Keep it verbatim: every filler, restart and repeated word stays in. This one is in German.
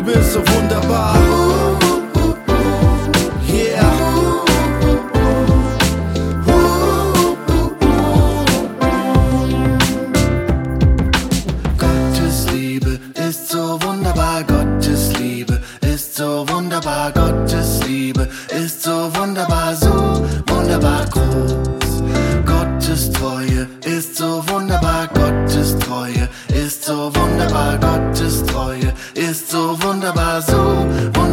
Liebe ist so wunderbar. Yeah. Gottes Liebe ist so wunderbar. Gottes Liebe ist so wunderbar. Gottes Liebe ist so wunderbar, so wunderbar groß. Gottes Treue ist so wunderbar. Gottes Treue ist so wunderbar. Gottes Treue ist so wunderbar, so wunderbar.